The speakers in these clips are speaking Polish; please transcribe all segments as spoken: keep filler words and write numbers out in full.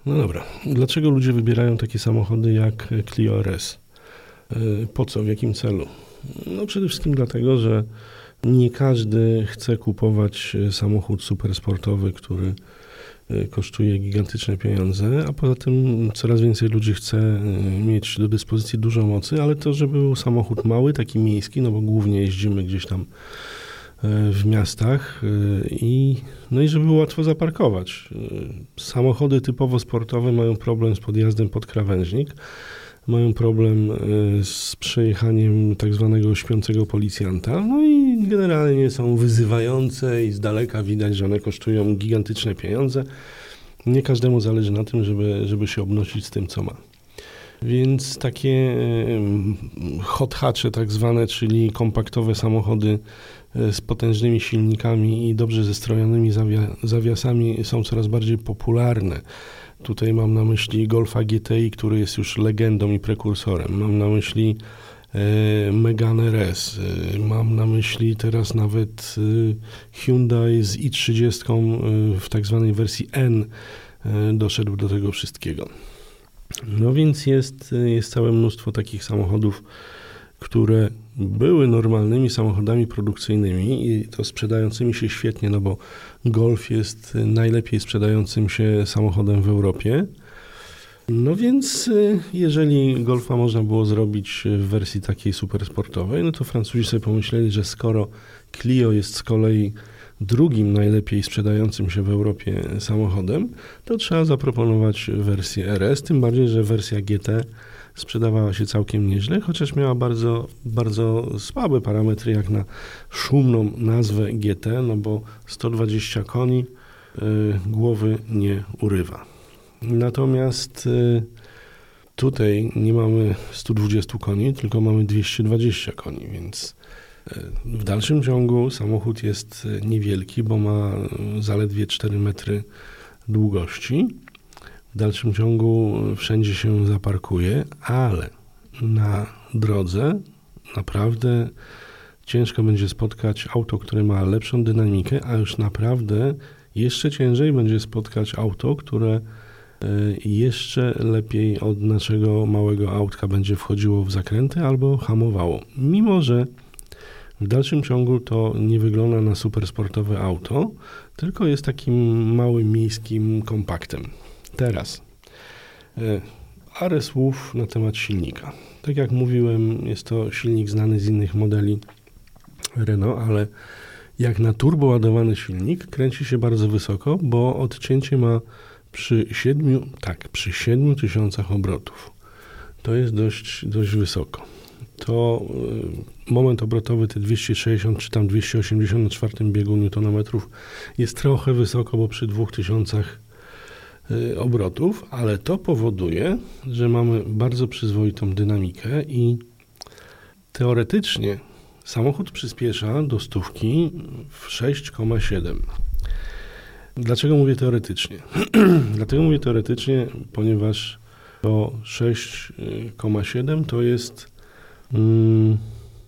No dobra, dlaczego ludzie wybierają takie samochody jak Clio R S? Po co, w jakim celu? No przede wszystkim dlatego, że nie każdy chce kupować samochód supersportowy, który kosztuje gigantyczne pieniądze, a poza tym coraz więcej ludzi chce mieć do dyspozycji dużo mocy, ale to, żeby był samochód mały, taki miejski, no bo głównie jeździmy gdzieś tam w miastach i no i żeby było łatwo zaparkować. Samochody typowo sportowe mają problem z podjazdem pod krawężnik, mają problem z przejechaniem tak zwanego śpiącego policjanta, no i generalnie są wyzywające i z daleka widać, że one kosztują gigantyczne pieniądze. Nie każdemu zależy na tym, żeby, żeby się obnosić z tym, co ma. Więc takie hot hatche tak zwane, czyli kompaktowe samochody z potężnymi silnikami i dobrze zestrojonymi zawia- zawiasami są coraz bardziej popularne. Tutaj mam na myśli Golfa G T I, który jest już legendą i prekursorem. Mam na myśli e, Megane R S. E, mam na myśli teraz nawet e, Hyundai z i trzydzieści e, w tak zwanej wersji N e, doszedł do tego wszystkiego. No więc jest, jest całe mnóstwo takich samochodów, które były normalnymi samochodami produkcyjnymi i to sprzedającymi się świetnie, no bo Golf jest najlepiej sprzedającym się samochodem w Europie. No więc jeżeli Golfa można było zrobić w wersji takiej supersportowej, no to Francuzi sobie pomyśleli, że skoro Clio jest z kolei drugim najlepiej sprzedającym się w Europie samochodem, to trzeba zaproponować wersję R S, tym bardziej, że wersja G T sprzedawała się całkiem nieźle, chociaż miała bardzo, bardzo słabe parametry jak na szumną nazwę G T, no bo sto dwadzieścia koni y, głowy nie urywa. Natomiast y, tutaj nie mamy sto dwadzieścia koni, tylko mamy dwieście dwadzieścia koni, więc y, w dalszym ciągu samochód jest niewielki, bo ma zaledwie cztery metry długości. W dalszym ciągu wszędzie się zaparkuje, ale na drodze naprawdę ciężko będzie spotkać auto, które ma lepszą dynamikę, a już naprawdę jeszcze ciężej będzie spotkać auto, które jeszcze lepiej od naszego małego autka będzie wchodziło w zakręty albo hamowało. Mimo że w dalszym ciągu to nie wygląda na supersportowe auto, tylko jest takim małym miejskim kompaktem. Teraz parę słów na temat silnika. Tak jak mówiłem, jest to silnik znany z innych modeli Renault, ale jak na turbo ładowany silnik kręci się bardzo wysoko, bo odcięcie ma przy siedmiu, tak, przy siedmiu tysiącach obrotów. To jest dość, dość wysoko. To y, moment obrotowy te dwieście sześćdziesiąt czy tam dwieście osiemdziesiąt na czwartym biegu newtonometrów jest trochę wysoko, bo przy dwóch tysiącach y, obrotów, ale to powoduje, że mamy bardzo przyzwoitą dynamikę i teoretycznie samochód przyspiesza do stówki w sześć przecinek siedem. Dlaczego mówię teoretycznie? Dlatego mówię teoretycznie, ponieważ to sześć przecinek siedem to jest mm,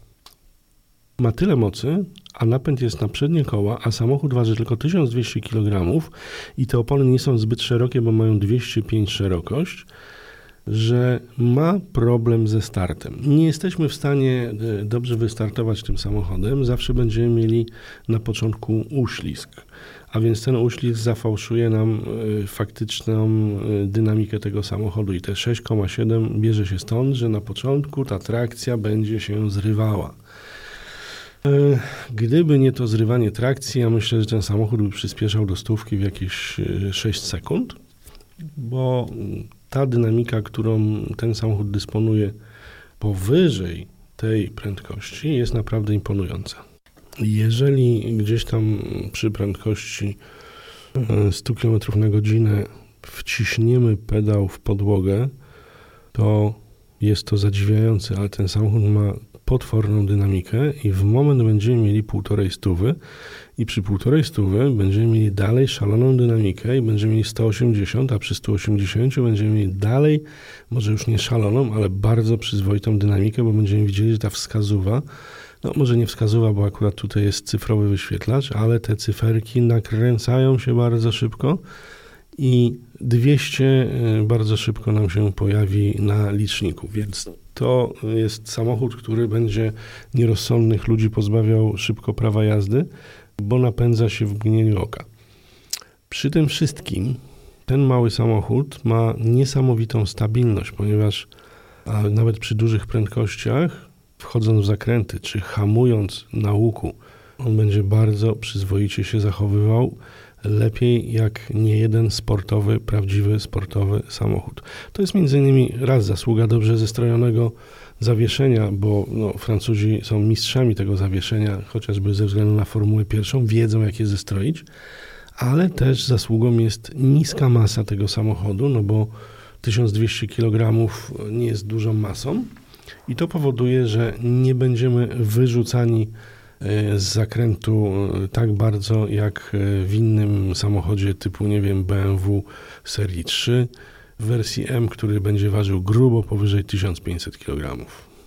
ma tyle mocy, a napęd jest na przednie koła, a samochód waży tylko tysiąc dwieście kilogramów i te opony nie są zbyt szerokie, bo mają dwieście pięć szerokość, że ma problem ze startem. Nie jesteśmy w stanie dobrze wystartować tym samochodem, zawsze będziemy mieli na początku uślizg, a więc ten uślizg zafałszuje nam faktyczną dynamikę tego samochodu i te sześć przecinek siedem bierze się stąd, że na początku ta trakcja będzie się zrywała. Gdyby nie to zrywanie trakcji, ja myślę, że ten samochód by przyspieszał do stówki w jakieś sześć sekund, bo ta dynamika, którą ten samochód dysponuje powyżej tej prędkości, jest naprawdę imponująca. Jeżeli gdzieś tam przy prędkości sto kilometrów na godzinę wciśniemy pedał w podłogę, to jest to zadziwiające, ale ten samochód ma potworną dynamikę i w moment będziemy mieli półtorej stówy i przy półtorej stówy będziemy mieli dalej szaloną dynamikę i będziemy mieli sto osiemdziesiąt, a przy stu osiemdziesięciu będziemy mieli dalej, może już nie szaloną, ale bardzo przyzwoitą dynamikę, bo będziemy widzieli, że ta wskazuwa, no może nie wskazuwa, bo akurat tutaj jest cyfrowy wyświetlacz, ale te cyferki nakręcają się bardzo szybko i dwieście bardzo szybko nam się pojawi na liczniku, więc to jest samochód, który będzie nierozsądnych ludzi pozbawiał szybko prawa jazdy, bo napędza się w mgnieniu oka. Przy tym wszystkim ten mały samochód ma niesamowitą stabilność, ponieważ a nawet przy dużych prędkościach, wchodząc w zakręty czy hamując na łuku, on będzie bardzo przyzwoicie się zachowywał, lepiej jak niejeden sportowy, prawdziwy sportowy samochód. To jest między innymi raz zasługa dobrze zestrojonego zawieszenia, bo no, Francuzi są mistrzami tego zawieszenia, chociażby ze względu na Formułę pierwszą, wiedzą jak je zestroić, ale też zasługą jest niska masa tego samochodu, no bo tysiąc dwieście kilogramów nie jest dużą masą i to powoduje, że nie będziemy wyrzucani z zakrętu tak bardzo jak w innym samochodzie typu, nie wiem, B M W serii trzy w wersji M, który będzie ważył grubo powyżej tysiąc pięćset kilogramów.